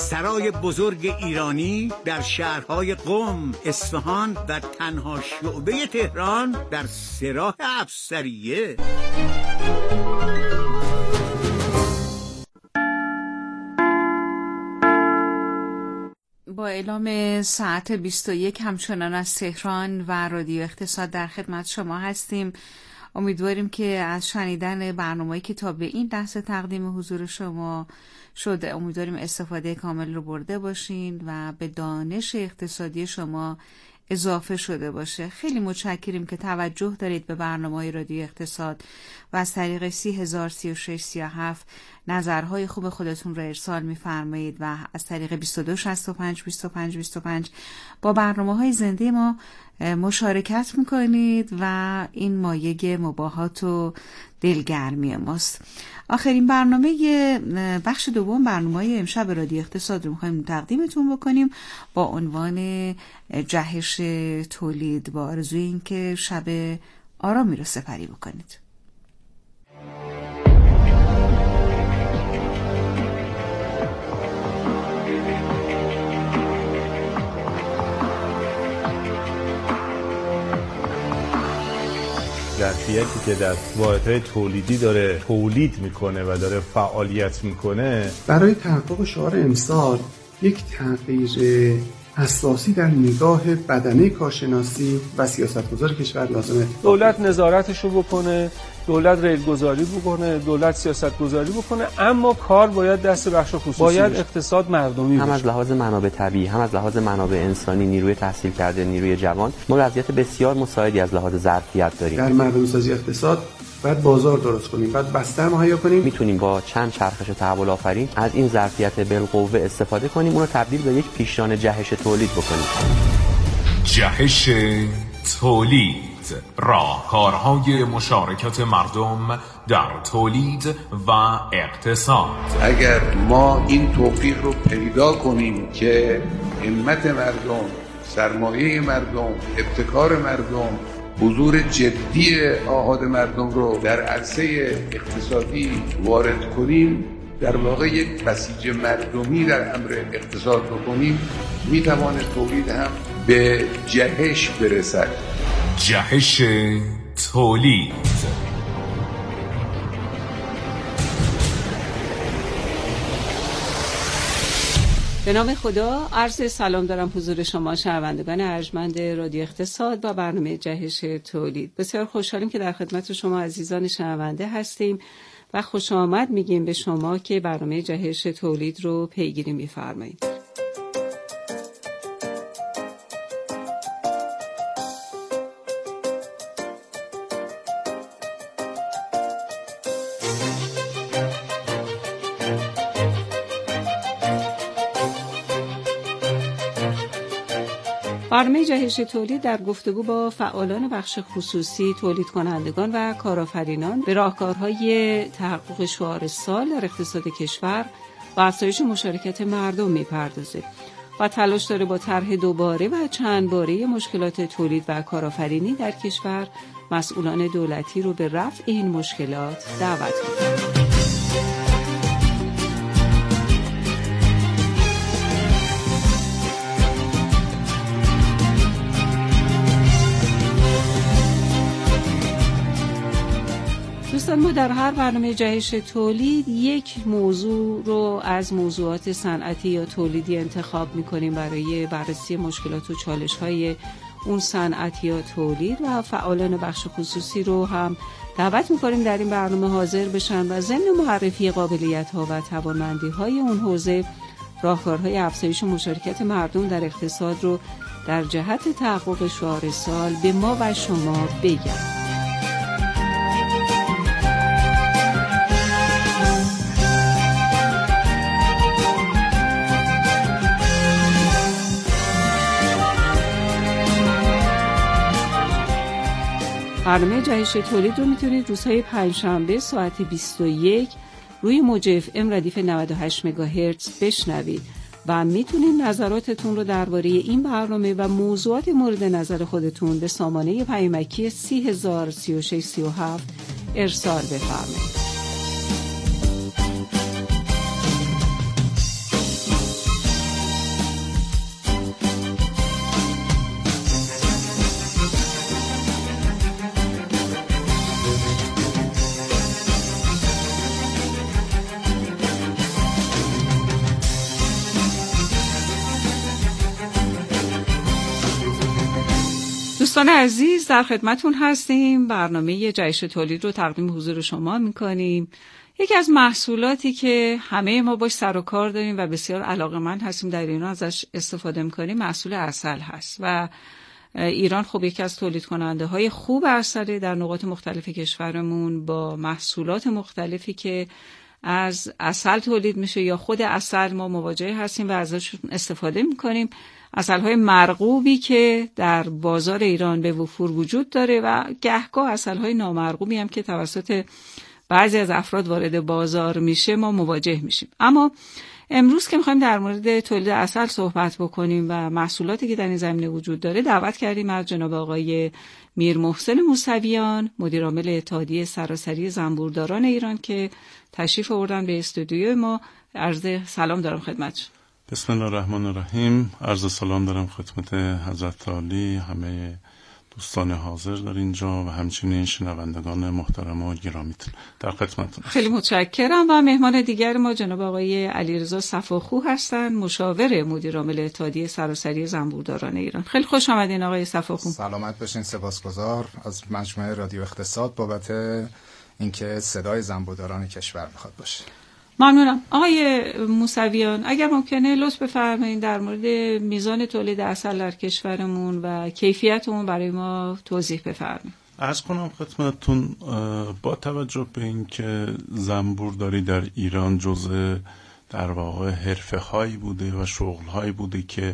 سرای بزرگ ایرانی در شهرهای قم، اصفهان و تنها شعبه تهران در سراح افسریه. با اعلام ساعت 21 همچنان از تهران و رادیو اقتصاد در خدمت شما هستیم. امیدواریم که از شنیدن برنامه‌ای که تا به این لحظه تقدیم حضور شما شده، امیدواریم استفاده کامل رو برده باشین و به دانش اقتصادی شما اضافه شده باشه. خیلی متشکریم که توجه دارید به برنامه‌های رادیو اقتصاد و از طریق 303637 نظرهای خوب خودتون رو ارسال می‌فرمایید و از طریق 2265 با برنامه‌های زنده ما مشارکت می‌کنید و این مایه مباهات و دلگرمی ماست. آخرین برنامه بخش دوم برنامه امشب رادیو اقتصاد رو می‌خوایم تقدیمتون بکنیم با عنوان جهش تولید، با آرزوی این که شب آرامی رو سپری بکنید. ظرفیتی که در واحدهای تولیدی داره تولید میکنه و داره فعالیت میکنه، برای تحقق شعار امسال یک تغییر اساسی در نگاه بدنه کارشناسی و سیاستگزار کشور لازمه. دولت نظارتش رو بکنه، دولت ریلگذاری بکنه، دولت سیاستگذاری بکنه، اما کار باید دست بخش خصوصی باید بشه. اقتصاد مردمی هم بشه. از لحاظ منابع طبیعی، هم از لحاظ منابع انسانی، نیروی تحصیل کرده، نیروی جوان، ما وضعیت بسیار مساعدی از لحاظ ظرفیت داریم. در مردم‌سازی اقتصاد باید بازار درست کنیم، باید بستر مهیا کنیم. میتونیم با چند چرخش تحول آفرین از این ظرفیت بالقوه استفاده کنیم، اون رو تبدیل به یک پیشران جهش تولید بکنیم. جهش تولید، راهکارهای مشارکت مردم در تولید و اقتصاد. اگر ما این توفیق رو پیدا کنیم که همت مردم، سرمایه مردم، ابتکار مردم، حضور جدی آحاد مردم رو در عرصه اقتصادی وارد کنیم، در واقع یک بسیج مردمی در امر اقتصاد بکنیم، میتواند تولید هم به جهش برسد. جهش تولید. به نام خدا، عرض سلام دارم حضور شما شنوندگان ارجمند رادیو اقتصاد و برنامه جهش تولید. بسیار خوشحالیم که در خدمت شما عزیزان شنونده هستیم و خوش آمد میگیم به شما که برنامه جهش تولید رو پیگیری میفرمایید. برنامه جهش تولید در گفتگو با فعالان بخش خصوصی، تولید کنندگان و کارآفرینان به راهکارهای تحقق شعار سال در اقتصاد کشور و افزایش مشارکت مردم میپردازه و تلاش داره با طرح دوباره و چند باره مشکلات تولید و کارآفرینی در کشور مسئولان دولتی رو به رفع این مشکلات دعوت کنه. دوستان، ما در هر برنامه جهش تولید یک موضوع رو از موضوعات صنعتی یا تولیدی انتخاب می‌کنیم برای بررسی مشکلات و چالش‌های اون صنعت یا تولید و فعالان بخش خصوصی رو هم دعوت می‌کنیم در این برنامه حاضر بشن و ضمن معرفی قابلیت‌ها و توانمندی‌های اون حوزه راهکارهای افزایش مشارکت مردم در اقتصاد رو در جهت تحقق شعار سال به ما و شما بگن. برنامه جهش تولید رو میتونید روزهای پنجشنبه ساعت 21 روی موج FM ردیف 98 مگاهرتز بشنوید و میتونید نظراتتون رو درباره این برنامه و موضوعات مورد نظر خودتون به سامانه پیامکی 303637 ارسال بفرمایید. دوستان عزیز در خدمتون هستیم. برنامه جهش تولید رو تقدیم حضور شما میکنیم. یکی از محصولاتی که همه ما باش سر و کار داریم و بسیار علاقه‌مند هستیم در ایران ازش استفاده میکنیم محصول عسل هست و ایران خب یکی از تولید کننده های خوب عسل در نقاط مختلف کشورمون با محصولات مختلفی که از عسل تولید میشه یا خود عسل ما مواجه هستیم و ازشون استفاده میکنیم. عسل‌های مرغوبی که در بازار ایران به وفور وجود داره و گهگاه عسل‌های نامرغوبی هم که توسط بعضی از افراد وارد بازار میشه ما مواجه میشیم. اما امروز که میخوایم در مورد تولید عسل صحبت بکنیم و محصولاتی که در این زمینه وجود داره، دعوت کردیم از جناب آقای میر محسن موسویان، مدیر عامل اتحادیه سراسری زنبورداران ایران که تشریف آوردن به استودیوی ما. عرض سلام دارم خدمتشون. بسم الله الرحمن الرحیم. عرض سلام دارم خدمت حضرت عالی، همه دوستان حاضر در اینجا و همچنین شنوندگان محترم و گرامیتون در خدمتتون. خیلی متشکرم. و مهمان دیگر ما جناب آقای علیرضا صفاخو هستند، مشاور مدیر عامل اتحادیه سراسری زنبورداران ایران. خیلی خوش آمدین آقای صفاخو. سلامت باشین. سپاسگزار از مجموعه رادیو اقتصاد بابت اینکه صدای زنبورداران کشور میخواد باشه. ممنونم. آقای موسویان اگر ممکنه لطف بفرمایید در مورد میزان تولید عسل در کشورمون و کیفیت اون برای ما توضیح بفرمایید. عرض کنم خدمتتون با توجه به اینکه زنبورداری در ایران جزء در واقع حرفه‌هایی بوده و شغل‌هایی بوده که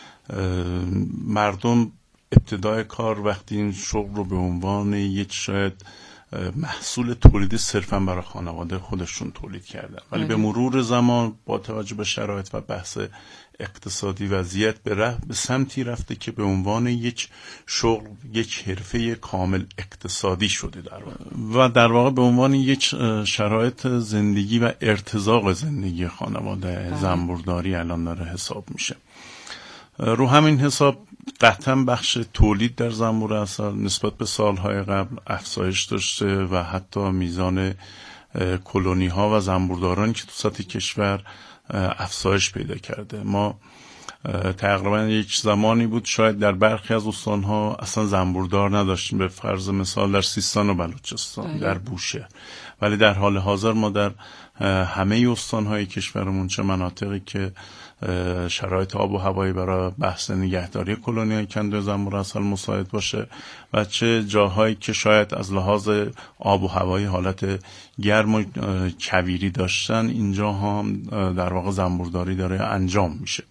مردم ابتدای کار وقتی این شغل رو به عنوان یک شاید محصول تولیدی صرفا برای خانواده خودشون تولید کردن، ولی به مرور زمان با توجه به شرایط و بحث اقتصادی وضعیت به سمتی رفته که به عنوان یک شغل، یک حرفه کامل اقتصادی شده در واقع به عنوان یک شرایط زندگی و ارتزاق زندگی خانواده زنبورداری الان داره حساب میشه. رو همین حساب قطعا بخش تولید در زنبور عسل نسبت به سالهای قبل افزایش داشته و حتی میزان کلونی ها و زنبوردارانی که تو سطح کشور افزایش پیدا کرده. ما تقریبا یک زمانی بود شاید در برخی از استانها اصلا زنبوردار نداشتیم، به فرض مثال در سیستان و بلوچستان، در بوشهر، ولی در حال حاضر ما در همه استانهای کشورمون، چه مناطقی که شرایط آب و هوایی برای بحث نگهداری کلونی‌های کندوی زنبور عسل مساعد باشه و چه جاهایی که شاید از لحاظ آب و هوایی حالت گرم و کویری داشتن، اینجا هم در واقع زنبورداری داره انجام میشه.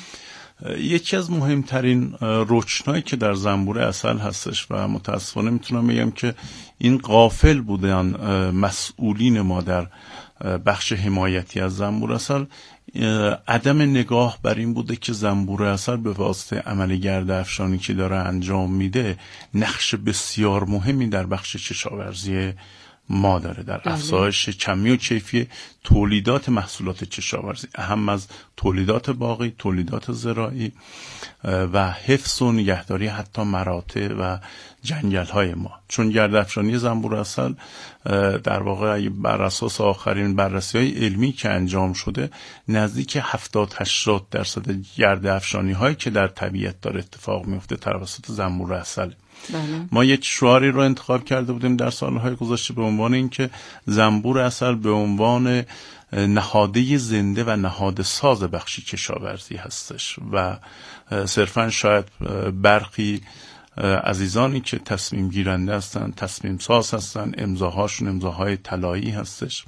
یکی از مهمترین رکنایی که در زنبور عسل هستش و متاسفانه میتونم بگم که این غافل بودن مسئولین ما در بخش حمایتی از زنبور عسل، عدم نگاه بر این بوده که زنبور عسل به واسطه عمل گرده افشانی که داره انجام میده نقش بسیار مهمی در بخش کشاورزی ما داره، در افزایش کمی و کیفی تولیدات محصولات کشاورزی، اهم از تولیدات باغی، تولیدات زراعی و حفظ و نگهداری حتی مراتع و جنگل های ما. چون گرده‌افشانی زنبور عسل در واقع بر اساس آخرین بررسی های علمی که انجام شده نزدیک 70-80% گرده‌افشانی هایی که در طبیعت داره اتفاق میفته توسط زنبور عسل. ما یک شعاری رو انتخاب کرده بودیم در سالهای گذشته به عنوان اینکه زنبور عسل به عنوان نهاده زنده و نهاد ساز بخشی کشاورزی هستش و صرفا شاید برخی عزیزانی که تصمیم گیرنده هستن، تصمیم ساز هستن، امضاهاشون امضاهای طلایی هستش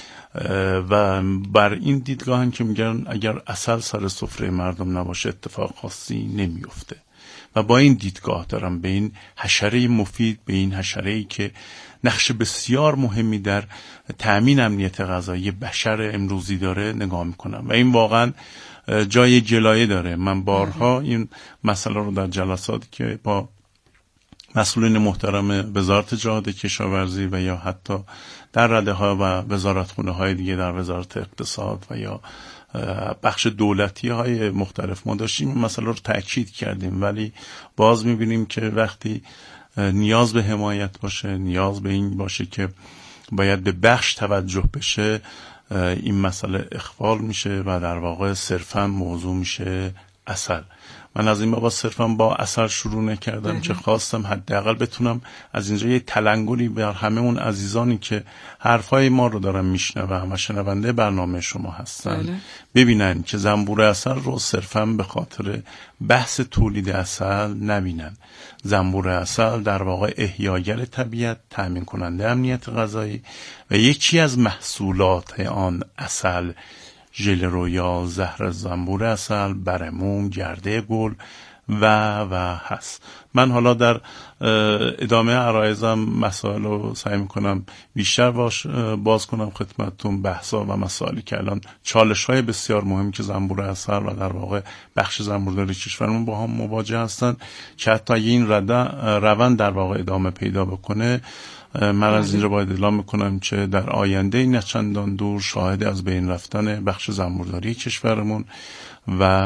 و بر این دیدگاه هم که میگن اگر عسل سر سفره مردم نباشه اتفاق خاصی نمیفته و با این دیدگاه دارم به این حشره مفید، به این حشره‌ای که نقش بسیار مهمی در تأمین امنیت غذایی بشر امروزی داره نگاه میکنم و این واقعا جای جلایه داره. من بارها این مسئله رو در جلساتی که با مسئولین محترم وزارت جهاد کشاورزی و یا حتی در رده‌ها و وزارتخونه‌های دیگه در وزارت اقتصاد و یا بخش دولتی های مختلف ما داشتیم این مسئله رو تأکید کردیم، ولی باز میبینیم که وقتی نیاز به حمایت باشه، نیاز به این باشه که باید به بخش توجه بشه، این مسئله اخفال میشه و در واقع صرفا موضوع میشه عسل. من از این بابا صرفا با عسل شروع نکردم که خواستم حداقل بتونم از اینجا یه تلنگری بر همه اون عزیزانی که حرفای ما رو دارن میشنون و شنونده برنامه شما هستن ببینن که زنبور عسل رو صرفا به خاطر بحث تولید عسل نبینن. زنبور عسل در واقع احیاگر طبیعت، تامین کننده امنیت غذایی و یکی از محصولات آن عسل ژل رویا، زهر زنبور عسل، برمون، گرده گل و هست. من حالا در ادامه عرایزم مسائل رو سعی میکنم بیشتر باز کنم خدمتتون، بحثا و مسائلی که الان چالش های بسیار مهمی که زنبور عسل و در واقع بخش زنبورداری کشورمون با هم مواجه هستن که حتی این روند در واقع ادامه پیدا بکنه، من از اینجا باید اعلام میکنم که در آینده نه چندان دور شاهد از بین رفتن بخش زنبورداری کشورمون و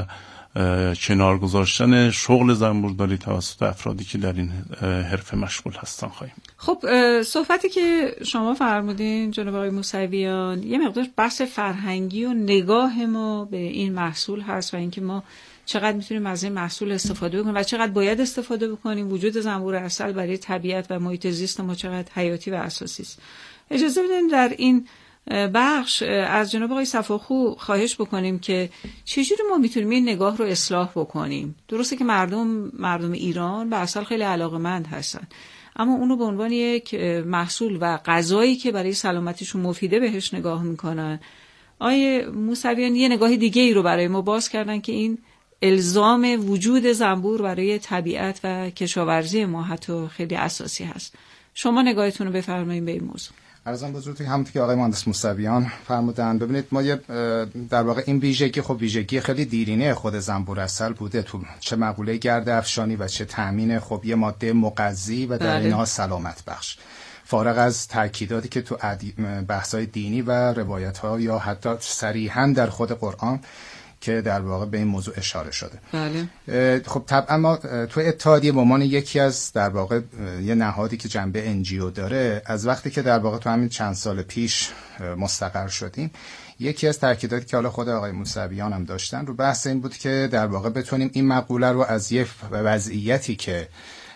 کنار گذاشتن شغل زنبورداری توسط افرادی که در این حرفه مشغول هستن خواهیم. خب صحبتی که شما فرمودین جناب آقای موسویان یه مقدار بحث فرهنگی و نگاه ما به این محصول هست و اینکه ما چقدر میتونیم از این محصول استفاده بکنیم و چقدر باید استفاده بکنیم. وجود زنبور عسل برای طبیعت و محیط زیست ما چقدر حیاتی و اساسی است. اجازه بدین در این بخش از جناب آقای صفاخو خواهش بکنیم که چجوری ما میتونیم این نگاه رو اصلاح بکنیم. درسته که مردم ایران به عسل خیلی علاقه‌مند هستن، اما اونو به عنوان یک محصول و غذایی که برای سلامتیشون مفیده بهش نگاه میکنن. آقای موسویان یه نگاه دیگه ای رو برای ما باز کردن که این الزام وجود زنبور برای طبیعت و کشاورزی ما حتی خیلی اساسی هست. شما نگاهتون رو بفرمایید به این موضوع. عرضم بزرگتون همونطور که آقای مهندس موسویان فرمودن، ببینید ما در واقع این ویژگی خیلی دیرینه خود زنبور عسل بوده، تو چه مقوله گرد افشانی و چه تامین یه ماده مغذی و در اینها سلامت بخش، فارغ از تاکیداتی که تو بحث‌های دینی و روایت‌ها یا حتی صریحاً در خود قرآن که در واقع به این موضوع اشاره شده. بله. خب طبعا ما تو اتحادیه به عنوان یکی از در واقع یه نهادی که جنبه NGO داره، از وقتی که در واقع تو همین چند سال پیش مستقر شدیم، یکی از تاکیداتی که حالا خود آقای موسویان هم داشتن رو بحث این بود که در واقع بتونیم این مقوله رو از یه وضعیتی که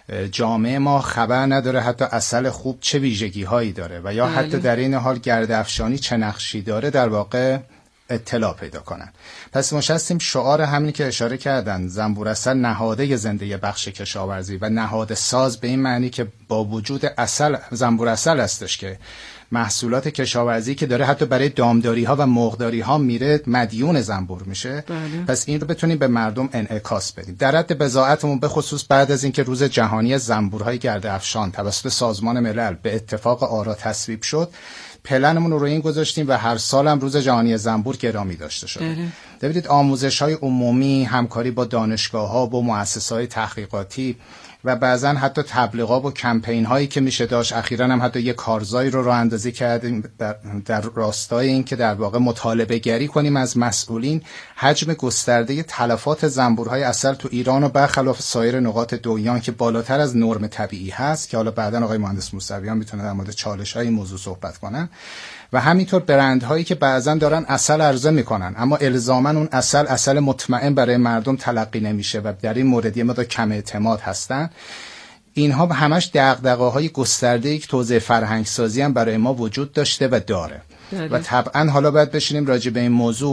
جامعه ما خبر نداره حتی عسل خوب چه ویژگی هایی داره و یا حتی در این حال گرد افشانی چه نقشی داره در واقع اطلاع پیدا کنن. پس ما هستیم شعار همینی که اشاره کردن، زنبور عسل نهاده زنده بخش کشاورزی و نهاد ساز به این معنی که با وجود عسل زنبور عسل هستش که محصولات کشاورزی که داره حتی برای دامداری ها و مرغداری ها میره مدیون زنبور میشه. پس این رو بتونیم به مردم انعکاس بدیم. در حد بضاعتمون به خصوص بعد از اینکه روز جهانی زنبورهای گرد افشان توسط سازمان ملل به اتفاق آرا تصویب شد، پلنمون رو این گذاشتیم و هر سال هم روز جهانی زنبور گرامی داشته شده. ببینید آموزش‌های عمومی، همکاری با دانشگاه‌ها و مؤسسه‌های تحقیقاتی و بعضن حتی تبلیغات و کمپین هایی که میشه داشت. اخیراً هم حتی یک کارزایی رو راه اندازی کردیم در راستای این که در واقع مطالبه گری کنیم از مسئولین حجم گسترده تلفات زنبورهای عسل تو ایران و برخلاف سایر نقاط دنیا که بالاتر از نرم طبیعی هست، که حالا بعداً آقای مهندس موسویان میتونه در مورد چالش‌های این موضوع صحبت کنن، و همینطور برندهایی که بعضا دارن عسل عرضه میکنن اما الزاماً اون عسل مطمئن برای مردم تلقی نمیشه و در این مورد یه مقدار کم اعتماد هستن. اینها همش دغدغه‌های گسترده‌ای که توزیع فرهنگ سازی هم برای ما وجود داشته و داره. و طبعا حالا باید بشینیم راجع به این موضوع.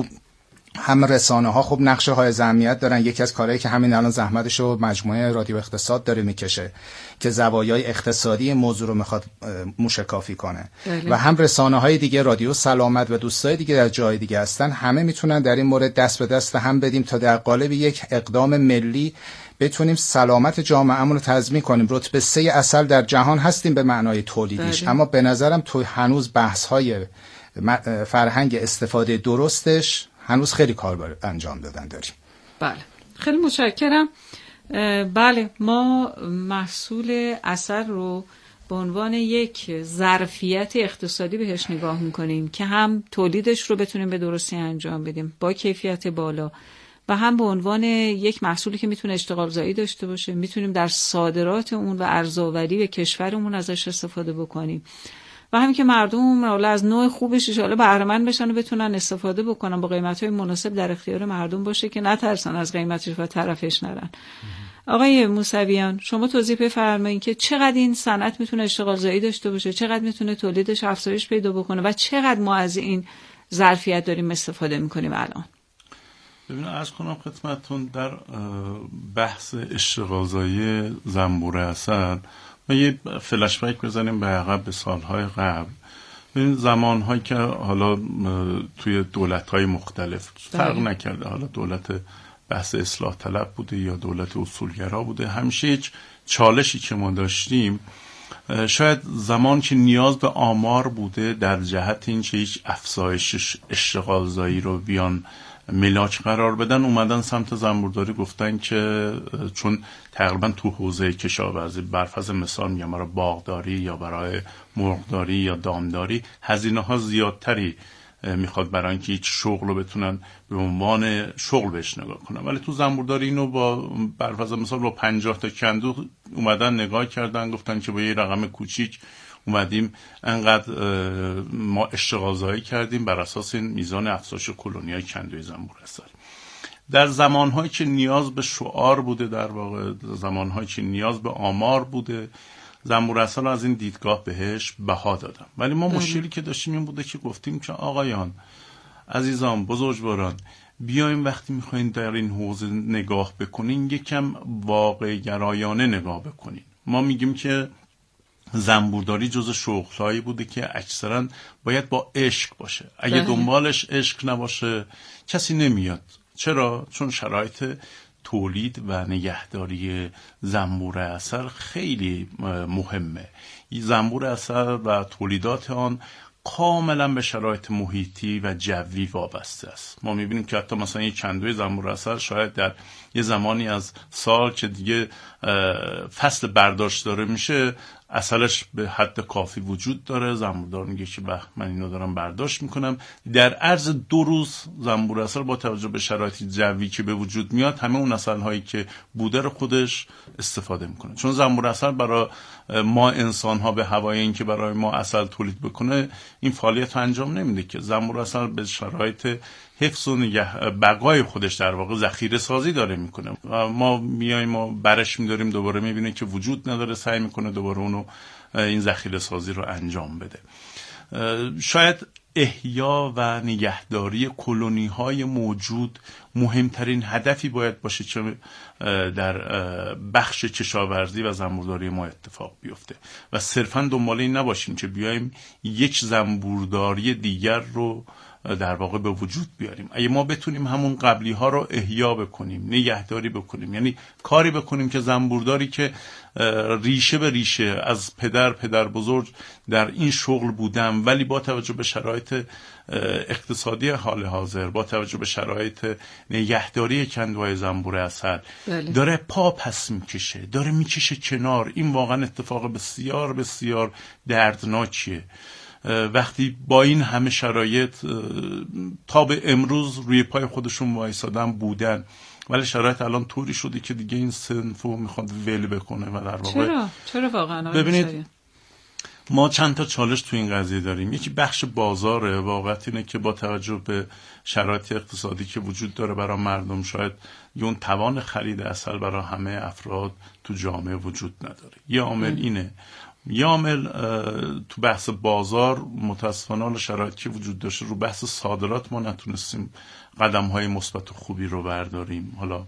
هم رسانه‌ها خب نقش های اهمیت دارن. یکی از کارهایی که همین الان زحمتشو مجموعه رادیو اقتصاد داره میکشه که زوایای اقتصادی موضوع رو میخواد موشکافی کنه. و هم رسانه‌های دیگه، رادیو سلامت و دوستای دیگه در جای دیگه هستن، همه میتونن در این مورد دست به دست هم بدیم تا در قالب یک اقدام ملی بتونیم سلامت جامعه‌مون رو تضمین کنیم. رتبه 3 عسل در جهان هستیم به معنای تولیدیش، اما به نظرم تو هنوز بحث‌های فرهنگ استفاده درستش هنوز خیلی کار انجام دادن داریم. بله، خیلی متشکرم. بله، ما محصول عسل رو به عنوان یک ظرفیت اقتصادی بهش نگاه میکنیم که هم تولیدش رو بتونیم به درستی انجام بدیم با کیفیت بالا و هم به عنوان یک محصولی که میتونه اشتغال زایی داشته باشه، میتونیم در صادرات اون و ارزآوری به کشورمون ازش استفاده بکنیم. و همین که مردم از نوع خوبش ان شاءالله بهره مند بشن و بتونن استفاده بکنن، با قیمت‌های مناسب در اختیار مردم باشه که نترسن از قیمتش و طرفش نرن. آقای موسویان، شما توضیح بفرمایید که چقدر این صنعت میتونه اشتغال زایی داشته باشه، چقدر میتونه تولیدش افزایش پیدا بکنه و چقدر ما از این ظرفیت داریم استفاده میکنیم الان؟ ببینید عرض کنم خدمتتون، در بحث اشتغال زایی زنبور عسل ما یه فلش بک بزنیم به عقب، به سالهای قبل. ببینید زمانهایی که حالا توی دولت‌های مختلف فرق نکرده، حالا دولت بحث اصلاح طلب بوده یا دولت اصولگرا بوده، همیشه هیچ چالشی که ما داشتیم شاید زمان که نیاز به آمار بوده در جهت این که هیچ افزایش اشتغال زایی رو بیان ملاک قرار بدن، اومدن سمت زنبورداری، گفتن که چون تقریبا تو حوزه کشاورزی، برفرض مثال میگم برای باغداری یا برای مرغداری یا دامداری هزینه ها زیادتری میخواد برای اینکه هیچ شغل رو بتونن به عنوان شغل بهش نگاه کنن، ولی تو زنبورداری اینو با برفرض مثال با 50 تا کندو اومدن نگاه کردن، گفتن که با یه رقم کوچیک اومدیم انقدر ما اشتغال زایی کردیم بر اساس این میزان افزایش کلونیای کندوی زنبور عسل. در زمانهایی که نیاز به شعار بوده، در واقع زمانهایی که نیاز به آمار بوده، زنبور عسل از این دیدگاه بهش بها دادم. ولی ما مشکلی که داشتیم این بوده که گفتیم که آقایان، عزیزان، بزرگواران، بیایم وقتی میخواین در این حوزه نگاه بکنین یکم واقع گرایانه نگاه بکنین. ما میگیم که زنبورداری جز شغلایی بوده که اکثرا باید با عشق باشه. اگه دنبالش عشق نباشه کسی نمیاد. چرا؟ چون شرایط تولید و نگهداری زنبور عسل خیلی مهمه. زنبور عسل و تولیدات آن کاملا به شرایط محیطی و جوی وابسته است. ما میبینیم که حتی مثلا یک کندوی زنبور عسل شاید در یه زمانی از سال که دیگه فصل برداشت داره میشه، عسلش به حد کافی وجود داره، زنبوردار میگه که من اینو دارم برداشت میکنم، در عرض 2 روز زنبور عسل با توجه به شرایط جوی که به وجود میاد همه اون عسل هایی که بوده رو خودش استفاده میکنه. چون زنبور عسل برای ما انسان ها به هوای این که برای ما عسل تولید بکنه این فعالیت انجام نمیده که. زنبور عسل به شرایط حفظ و بقای خودش در واقع ذخیره سازی داره میکنه. ما میایم ما برش میداریم، دوباره میبینه که وجود نداره، سعی میکنه دوباره اونو این ذخیره سازی رو انجام بده. شاید احیا و نگهداری کلونی های موجود مهمترین هدفی باید باشه که در بخش کشاورزی و زنبورداری ما اتفاق بیفته و صرفا دنبال این نباشیم که بیایم یک زنبورداری دیگر رو در واقع به وجود بیاریم. اگه ما بتونیم همون قبلی ها رو احیا بکنیم، نگهداری بکنیم، یعنی کاری بکنیم که زنبورداری که ریشه به ریشه از پدر بزرگ در این شغل بودن ولی با توجه به شرایط اقتصادی حال حاضر، با توجه به شرایط نگهداری کندوهای زنبور عسل داره پا پس میکشه، داره میکشه کنار، این واقعا اتفاق بسیار بسیار دردناکیه. وقتی با این همه شرایط تا به امروز روی پای خودشون وایسادن بودن، ولی شرایط الان طوری شده که دیگه این صنفو میخواد ول بکنه و در واقع چرا واقعا ببینید ما چند تا چالش تو این قضیه داریم. یکی بخش بازاره، واقعیت اینه که با توجه به شرایط اقتصادی که وجود داره برای مردم شاید اون توان خرید عسل برای همه افراد تو جامعه وجود نداره. یه عامل اینه. یه عامل تو بحث بازار متاسفانه شرایطی که وجود داشته رو بحث صادرات ما نتونستیم قدم‌های مثبت و خوبی رو برداریم. حالا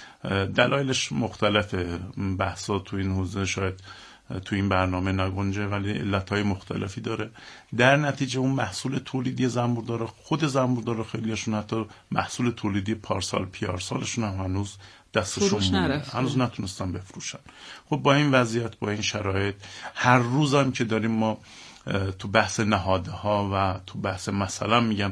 دلایلش مختلفه، بحثا تو این حوزه شاید تو این برنامه نگنجه ولی علتهای مختلفی داره. در نتیجه اون محصول تولیدی زنبوردار، خود زنبوردار خیلیشون حتی محصول تولیدی پارسال پیارسالشون هم هنوز دستشون مونده، هنوز نتونستن بفروشن. خب با این وضعیت، با این شرایط، هر روزم که داریم ما تو بحث نهادها و تو بحث مثلا میگم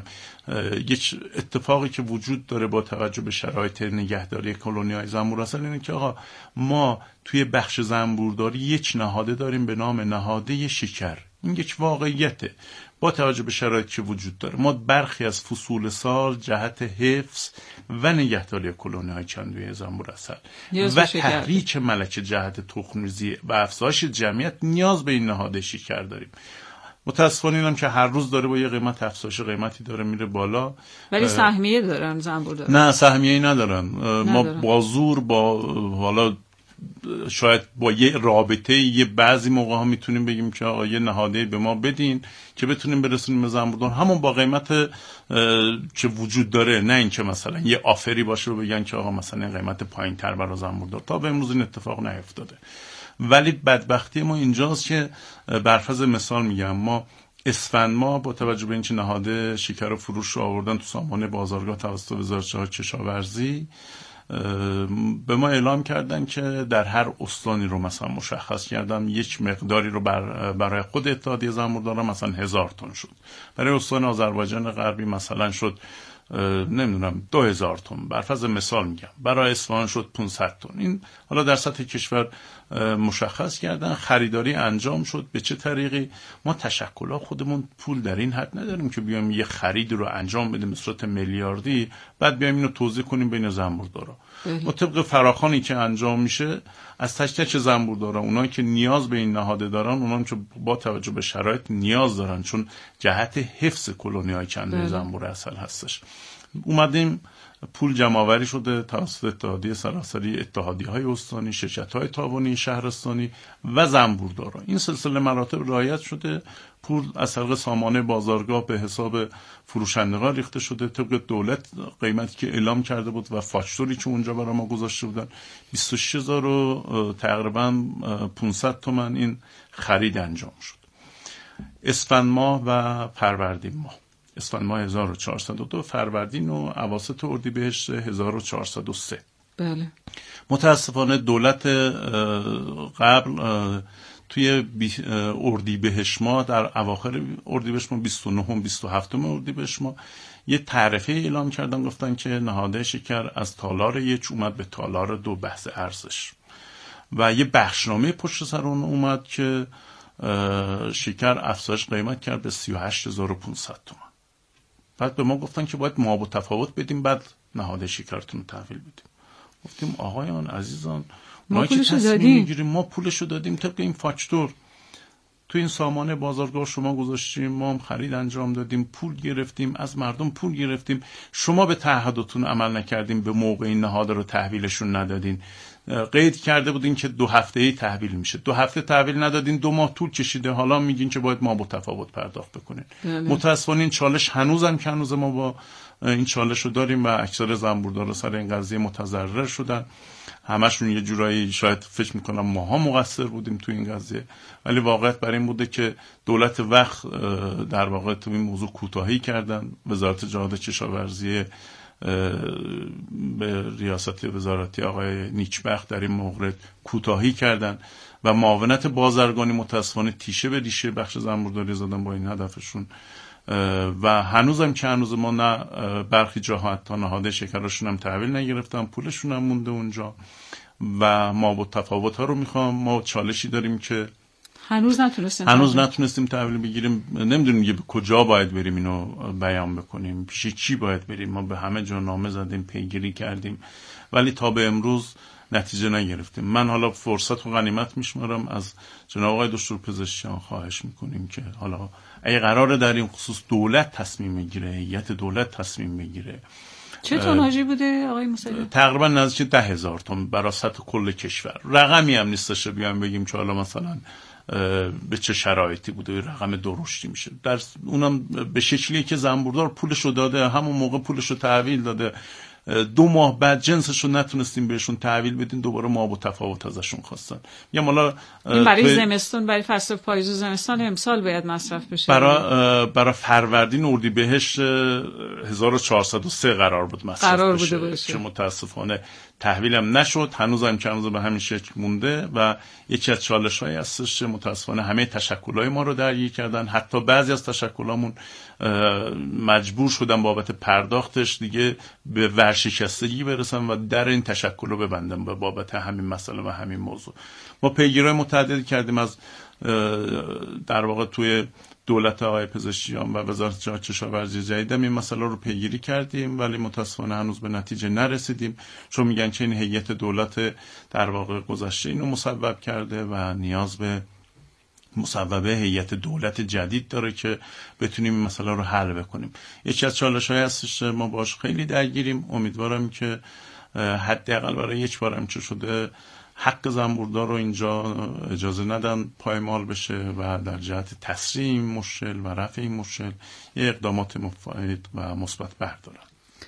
یک اتفاقی که وجود داره با توجه به شرایط نگهداری کلونی‌های زنبور عسل اینه که آقا ما توی بخش زنبورداری یک نهاده داریم به نام نهاده شکر. این یک واقعیته. با توجه به شرایطی که وجود داره ما برخی از فصول سال جهت حفظ و نگهداری کلونی‌های کندوی زنبور عسل و تحریک ملکه جهت تخم‌ریزی و افزایش جمعیت نیاز به این نهاده شکر داریم. متاسفانه اینم که هر روز داره با یه قیمت افزایش قیمتی داره میره بالا. ولی سهمیه دارن زنبوردارا؟ نه سهمیه‌ای ندارن. ما با زور، با حالا شاید با یه رابطه یه بعضی موقع ها میتونیم بگیم که آقا یه نهاده به ما بدین که بتونیم برسونیم به زنبوردار، همون با قیمت که وجود داره، نه این که مثلا یه آفری باشه و بگن که آقا مثلا قیمت پایین تر برای زنبوردار. تا به امروز این اتفاق نیفتاده. ولی بدبختی ما اینجاست که برفرض مثال میگم، ما اسفند ما با توجه به اینکه نهاده شکر فروش رو آوردن تو سامانه بازارگاه توسط وزارت کشاورزی، به ما اعلام کردن که در هر استانی رو مثلا مشخص کردن یک مقداری رو برای خود اتحادیه زنبوردارا مثلا 1000 تن شد، برای استان آذربایجان غربی مثلا شد نمیدونم 2000 تن، برفرض مثال میگم، برای اصفهان شد 500 تن. این حالا در سطح کشور مشخص کردن، خریداری انجام شد. به چه طریقی؟ ما تشکل‌ها خودمون پول در این حد نداریم که بیایم یه خرید رو انجام بدیم به صورت میلیاردی بعد بیایم اینو توزیع کنیم بین زنبوردارا. ما طبق فراخوانی که انجام میشه از تک زنبوردارا، اونایی که نیاز به این نهاده دارن، اونایی که با توجه به شرایط نیاز دارن، چون جهت حفظ کلونی‌های کنده زنبور عسل هستش، اومدیم پول جمع‌آوری شده توسط اتحادیه سراسری اتحادیه‌های استانی، شرکت‌های تعاونی شهرستانی و زنبوردارا. این سلسله مراتب رعایت شده. پول از طریق سامانه بازارگاه به حساب فروشندگان ریخته شده طبق دولت، قیمتی که اعلام کرده بود و فاکتوری که اونجا برای ما گذاشته بودن 26000 و تقریبا 500 تومان این خرید انجام شد. اسفند ماه و فروردین ماه، اسفند ماه 1402، فروردین و اواسط اردیبهشت 1403. بله. متاسفانه دولت قبل توی اردیبهشت ماه، در اواخر اردیبهشت ماه 29 و 27 اردیبهشت ماه یه تعرفه اعلام کردن، گفتن که نهاده شکر از تالار 1 اومد به تالار 2 بحث ارزش، و یه بخشنامه پشت سر اون اومد که شکر افزایش قیمت کرد به 38500 تومان. بعد به ما گفتن که باید ما با تفاوت بدیم، بعد نهاده شکرتون رو تحویل بدیم. گفتیم آقایان عزیزان، ما که تصمیم میگیریم، ما پولشو دادیم طبق این فاکتور، تو این سامانه بازارگاه شما گذاشتیم، ما هم خرید انجام دادیم، پول گرفتیم از مردم، پول گرفتیم، شما به تعهداتون عمل نکردیم، به موقع این نهاده رو تحویلشون ندادین، قید کرده بودین که 2 هفته‌ای تحویل میشه، 2 هفته تحویل ندادین، 2 ماه طول کشیده، حالا میگین که باید ما با تفاوت پرداخت بکنین. متاسفانه این چالش هنوزم که هنوز ما با این چالش رو داریم و اکثر زنبوردارا سر این قضیه متضرر شدن. همشون یه جورایی شاید فکر میکنم ماها مقصر بودیم تو این قضیه، ولی واقعیت بر این بوده که دولت وقت در واقع تو این موضوع کوتاهی کردن. وزارت جهاد کشاورزی به ریاست وزارتی آقای نیکبخت در این مورد کوتاهی کردن و معاونت بازرگانی متاسفانه تیشه به ریشه بخش زنبورداری زدن با این هدفشون، و هنوزم که هنوز ما نه برخی جاها حتی نهاده شکرشون هم تحویل نگرفتن، پولشون هم مونده اونجا و ما با تفاوت ها رو میخوام. ما چالشی داریم که هنوز نتونستیم تحویل بگیریم. نمیدونیم به کجا باید بریم اینو بیان بکنیم، پیش چی باید بریم. ما به همه جا نامه زدیم، پیگیری کردیم، ولی تا به امروز نتیجه نگرفتیم. من حالا فرصت و غنیمت میشمارم، از جناب آقای دکتر پزشکیان خواهش میکنیم که حالا اگه قراره در این خصوص دولت تصمیم میگیره، هیئت دولت تصمیم میگیره. چه توناژی بوده آقای موسوی؟ تقریبا نزدیک 10,000 تن برای سطح کل کشور. رقمی هم نیستش بیان بگیم که حالا مثلا به چه شرایطی بوده، رقم درشتی میشه. در اونم به شکلی که زنبوردار پولشو داده، همون موقع پولشو تحویل داده، 2 ماه بعد جنسشو نتونستیم بهشون تحویل بدین، دوباره ما با تفاوت ازشون خواستن. یا حالا این برای زمستون، برای فصل پاییز و زمستان امسال باید مصرف بشه. برای فروردین اردیبهشت 1403 قرار بود مصرف بشه که متاسفانه تحویلم نشد. هنوزم که هنوز به همین شکل مونده و یکی از چالش‌هایی هستش که متاسفانه همه تشکل‌های ما رو درگیر کردن. حتی بعضی از تشکل‌هامون مجبور شدن بابت پرداختش دیگه به ورشکستگی برسن و در این تشکل رو ببندن به بابت همین مسئله و همین موضوع. ما پیگیری متعددی کردیم از در واقع توی دولت آقای پزشکیان و وزارت جهاد کشاورزی جدید این مسئله رو پیگیری کردیم، ولی متاسفانه هنوز به نتیجه نرسیدیم، چون میگن که این هیئت دولت در واقع گذشته اینو مسبب کرده و نیاز به مصوبه هیئت دولت جدید داره که بتونیم این مسئله رو حل بکنیم. یکی از چالش‌های هستش ما باش خیلی درگیریم. امیدوارم که حداقل برای یک بار هم چه شده حق زنبوردار رو اینجا اجازه ندن پایمال بشه و در جهت تسریع این مشکل و رفع این مشکل یه اقدامات مفید و مثبت بردارن.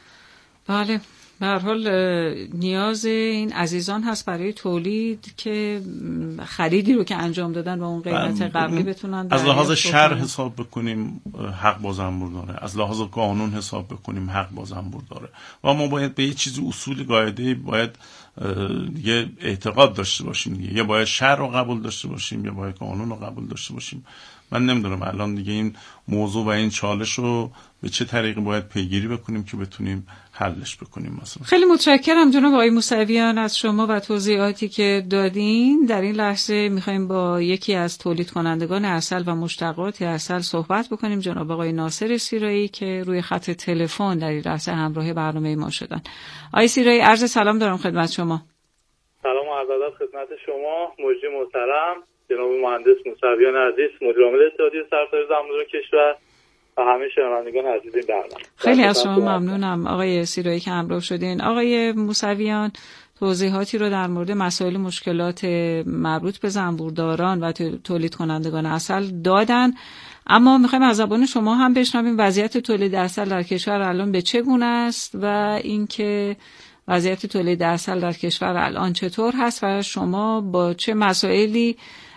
بله، به هر حال نیاز این عزیزان هست برای تولید که خریدی رو که انجام دادن با اون قیمت قبلی بتونن از لحاظ شرع حساب بکنیم حق با زنبور داره، از لحاظ قانون حساب بکنیم حق با زنبور داره و ما باید به یه چیزی اصول قاعده باید دیگه اعتقاد داشته باشیم دیگه. یا باید شرع رو قبول داشته باشیم یا باید قانون رو قبول داشته باشیم. من نمیدونم الان دیگه این موضوع و این چالش رو به چه طریقی باید پیگیری بکنیم که بتونیم حلش بکنیم. مثلا خیلی متشکرم جناب آقای موسویان از شما و توضیحاتی که دادین. در این لحظه میخوایم با یکی از تولید کنندگان عسل و مشتقات عسل صحبت بکنیم، جناب آقای ناصر سیرایی که روی خط تلفن در این لحظه همراه برنامه ما شدن. آقای سیرایی عرض سلام دارم خدمت شما. سلام و عرض ادب خدمت شما مجری محترم جناب مهندس موسویان عزیز، مدیر عامل اتحادیه سراسری زنبوران کشور و همه شنوندگان عزیز این برنامه. خیلی از شما ممنونم آقای سیرایی که همراه شدین. آقای موسویان توضیحاتی رو در مورد مسائل مشکلات مربوط به زنبورداران و تولید کنندگان عسل دادن، اما میخوایم از زبان شما هم بشنویم وضعیت تولید عسل در کشور الان به چه گونه است و اینکه وضعیت تولید عسل در کشور الان چطور هست و شما با چه مسائلی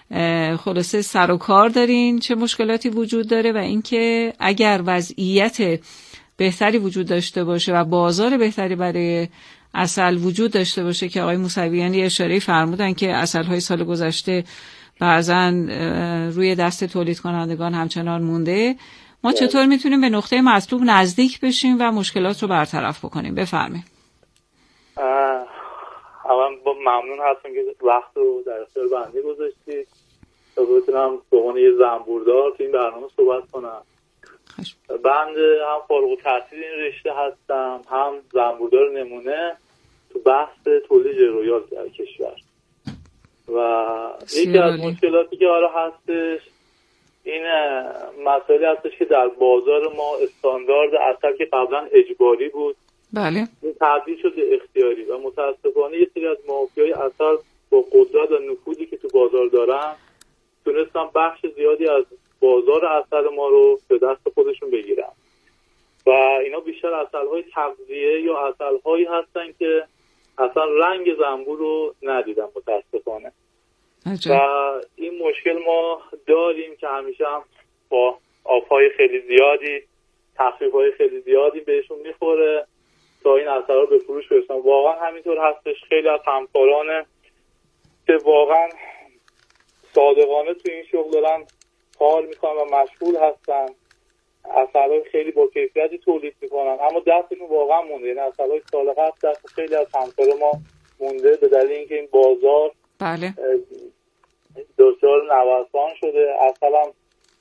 خلاصه سر و کار دارین، چه مشکلاتی وجود داره و اینکه اگر وضعیت بهتری وجود داشته باشه و بازار بهتری برای عسل وجود داشته باشه که آقای موسویان اشاره فرمودن که عسل‌های سال گذشته بعضاً روی دست تولید کنندگان همچنان مونده، ما چطور میتونیم به نقطه مطلوب نزدیک بشیم و مشکلات رو برطرف بکنیم؟ بفرمایید. اولا ممنون هستم که وقت رو در اختیار بنده گذاشتید تا بتونم به عنوان یه زنبوردار تو این برنامه صحبت کنم. بنده هم فارغ التحصیل این رشته هستم، هم زنبوردار نمونه تو بحث تولید رویال در کشور و یکی از مشکلاتی که هستش این مسئله هستش که در بازار ما استاندارد عسل که قبلا اجباری بود بله تبدیل شده اختیاری و متاسفانه یه سری از مافیای عسل با قدرت و نفوذی که تو بازار دارن تونستن بخش زیادی از بازار عسل ما رو به دست خودشون بگیرن و اینا بیشتر عسل‌های تغذیه یا عسل‌هایی هستن که اصلا رنگ زنبور رو ندیدن متاسفانه. و این مشکل ما داریم که همیشه هم با آب‌های خیلی زیادی تخفیف‌های خیلی زیادی بهشون میخوره تا این عسل رو به فروش برسن. واقعا همینطور هستش. خیلی از همکاران که واقعا صادقانه تو این شغل دارن کار میکنن و مشغول هستن، عسل‌های خیلی با کیفیتی تولید میکنن اما دستشون واقعا مونده، یعنی عسل‌های سال قبل دست خیلی از همکاران ما مونده به دلیل اینکه این بازار بله دچار نوسان شده. عسل هم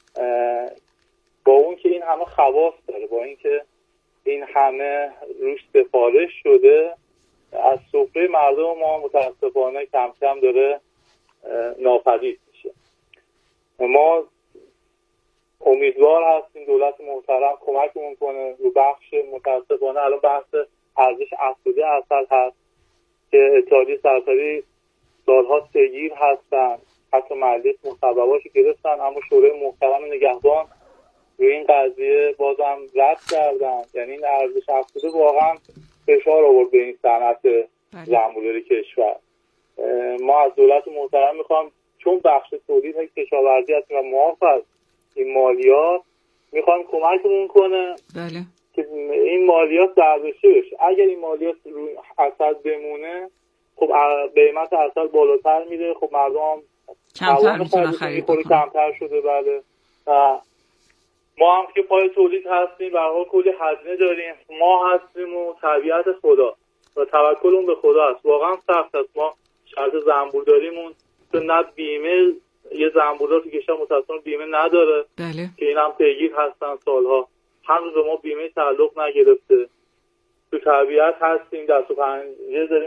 با اون که این همه خواص داره، با اینکه این همه روش سفارش شده، از سفره مردم ما متاسفانه کم کم داره ناپدید میشه. ما امیدوار هستیم دولت محترم کمکمون کنه رو بخش متاسفانه الان بحث ارزش افزوده عسل هست که اتحادیه سراسری سالها پیگیر هستن، حتی مجلس مصوبه‌اشو گرفتن اما شورای محترم نگهبان روی این قضیه بازم رد کردن. یعنی این ارزش افزوده واقعا فشار آورد به این صنعت زنبورداری کشور. ما از دولت محترم میخوام چون بخش تولید کشاورزی هستیم و معاف از این مالیات میخوام کمکمون کنه بله. که این مالیات برداشته بشه. اگر این مالیات روی عسل بمونه خب قیمت عسل بالاتر میره، خب مردم کمتر میتونن خرید کنن، کمتر شده. بله ما هم که پای تولید هستیم برای کلی هزینه داریم، ما هستیم و طبیعت خدا و توکلمون به خدا است. واقعا سخت است. ما شرط زنبورداریمون تو نه بیمه، یه زنبوردار تو کشور متاسفانه بیمه نداره بله. که این هم پیگیر هستن سالها، هنوز ما بیمه تعلق نگرفته. تو طبیعت هستیم، دست و پنجه داریم